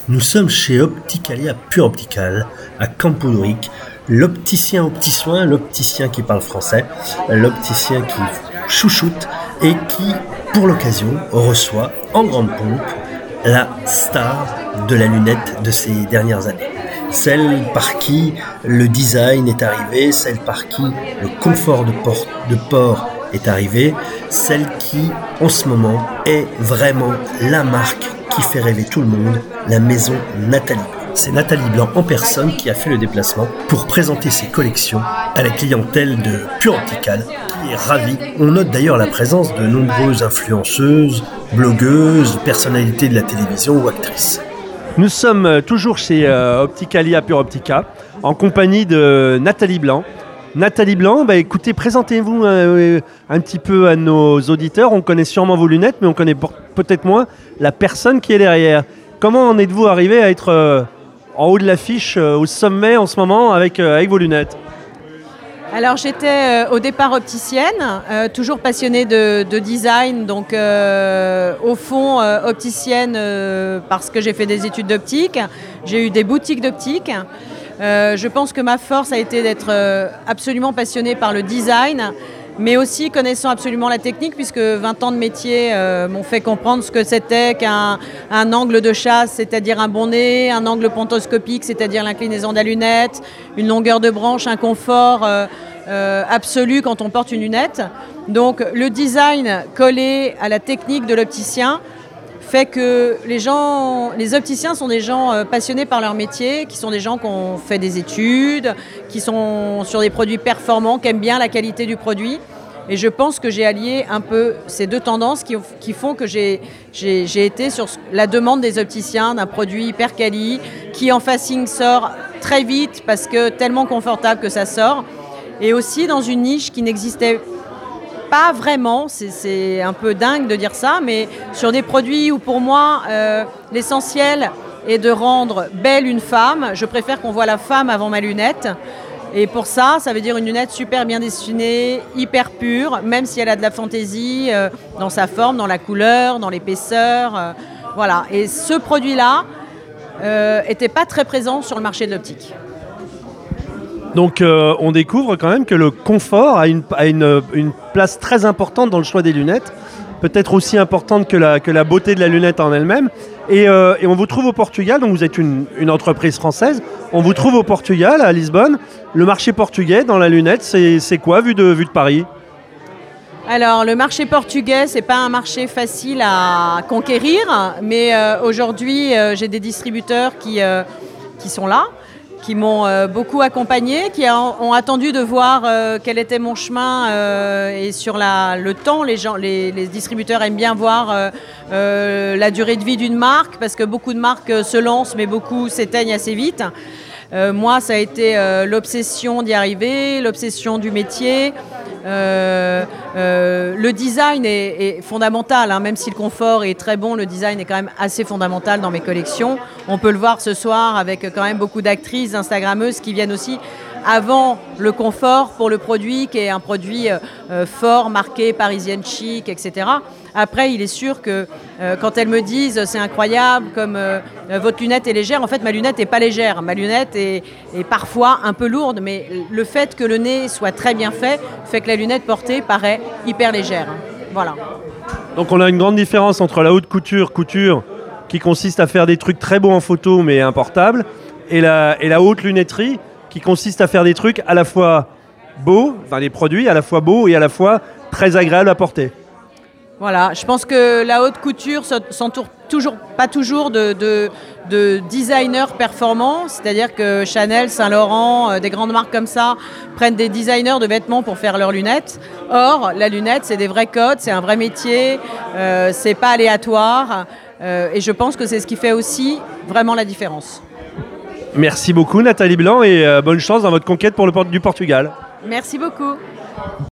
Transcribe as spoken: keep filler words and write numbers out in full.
Nous sommes chez Opticalia Pure Optical, à Campo-Doric, l'opticien opti-soin, l'opticien qui parle français, l'opticien qui chouchoute et qui, pour l'occasion, reçoit en grande pompe la star de la lunette de ces dernières années. Celle par qui le design est arrivé, celle par qui le confort de port, de port est arrivé, celle qui, en ce moment, est vraiment la marque qui fait rêver tout le monde, la maison Nathalie Blanc. C'est Nathalie Blanc en personne qui a fait le déplacement pour présenter ses collections à la clientèle de Pure Optical, qui est ravie. On note d'ailleurs la présence de nombreuses influenceuses, blogueuses, personnalités de la télévision ou actrices. Nous sommes toujours chez euh, Opticalia Pure Optica, en compagnie de Nathalie Blanc. Nathalie Blanc, bah écoutez, présentez-vous euh, un petit peu à nos auditeurs. On connaît sûrement vos lunettes, mais on connaît peut-être moins la personne qui est derrière. Comment en êtes-vous arrivé à être euh, en haut de l'affiche, euh, au sommet en ce moment, avec, euh, avec vos lunettes ? Alors j'étais euh, au départ opticienne, euh, toujours passionnée de, de design, donc euh, au fond euh, opticienne euh, parce que j'ai fait des études d'optique, j'ai eu des boutiques d'optique. Euh, je pense que ma force a été d'être euh, absolument passionnée par le design, mais aussi connaissant absolument la technique, puisque vingt ans de métier euh, m'ont fait comprendre ce que c'était qu'un un angle de chasse, c'est-à-dire un bon nez, un angle pontoscopique, c'est-à-dire l'inclinaison de la lunette, une longueur de branche, un confort euh, euh, absolu quand on porte une lunette. Donc le design collé à la technique de l'opticien fait que les gens, les opticiens sont des gens euh, passionnés par leur métier, qui sont des gens qui ont fait des études, qui sont sur des produits performants, qui aiment bien la qualité du produit. Et je pense que j'ai allié un peu ces deux tendances qui, qui font que j'ai, j'ai, j'ai été sur la demande des opticiens d'un produit hyper quali, qui en facing sort très vite parce que tellement confortable que ça sort. Et aussi dans une niche qui n'existait pas vraiment, c'est, c'est un peu dingue de dire ça, mais sur des produits où pour moi, euh, l'essentiel est de rendre belle une femme. Je préfère qu'on voit la femme avant ma lunette. Et pour ça, ça veut dire une lunette super bien dessinée, hyper pure, même si elle a de la fantaisie euh, dans sa forme, dans la couleur, dans l'épaisseur. Euh, voilà. Et ce produit-là n'était euh, pas très présent sur le marché de l'optique. Donc euh, on découvre quand même que le confort a, une, a une, une place très importante dans le choix des lunettes, peut-être aussi importante que la, que la beauté de la lunette en elle-même. Et, euh, et on vous trouve au Portugal, donc vous êtes une, une entreprise française, on vous trouve au Portugal, à Lisbonne. Le marché portugais dans la lunette, c'est, c'est quoi vu de, vu de Paris ? Alors le marché portugais, c'est pas un marché facile à conquérir, mais euh, aujourd'hui euh, j'ai des distributeurs qui, euh, qui sont là, qui m'ont euh, beaucoup accompagné, qui a, ont attendu de voir euh, quel était mon chemin euh, et sur la, le temps, les, gens, les, les distributeurs aiment bien voir euh, euh, la durée de vie d'une marque, parce que beaucoup de marques euh, se lancent, mais beaucoup s'éteignent assez vite. Euh, moi, ça a été euh, l'obsession d'y arriver, l'obsession du métier. Euh, euh, le design est, est fondamental, hein, même si le confort est très bon, le design est quand même assez fondamental dans mes collections. On peut le voir ce soir avec quand même beaucoup d'actrices, instagrammeuses qui viennent aussi avant le confort pour le produit, qui est un produit euh, fort, marqué, parisienne chic, et cetera. Après, il est sûr que euh, quand elles me disent c'est incroyable, comme euh, votre lunette est légère, en fait ma lunette n'est pas légère. Ma lunette est, est parfois un peu lourde, mais le fait que le nez soit très bien fait, fait que la lunette portée paraît hyper légère. Voilà. Donc on a une grande différence entre la haute couture, couture, qui consiste à faire des trucs très beaux en photo mais importables, et la, et la haute lunetterie, qui consiste à faire des trucs à la fois beaux, enfin des produits à la fois beaux et à la fois très agréables à porter. Voilà, je pense que la haute couture s'entoure toujours, pas toujours de, de, de designers performants, c'est-à-dire que Chanel, Saint-Laurent, euh, des grandes marques comme ça prennent des designers de vêtements pour faire leurs lunettes. Or, la lunette, c'est des vrais codes, c'est un vrai métier, euh, c'est pas aléatoire, euh, et je pense que c'est ce qui fait aussi vraiment la différence. Merci beaucoup Nathalie Blanc et euh, bonne chance dans votre conquête pour le port du Portugal. Merci beaucoup.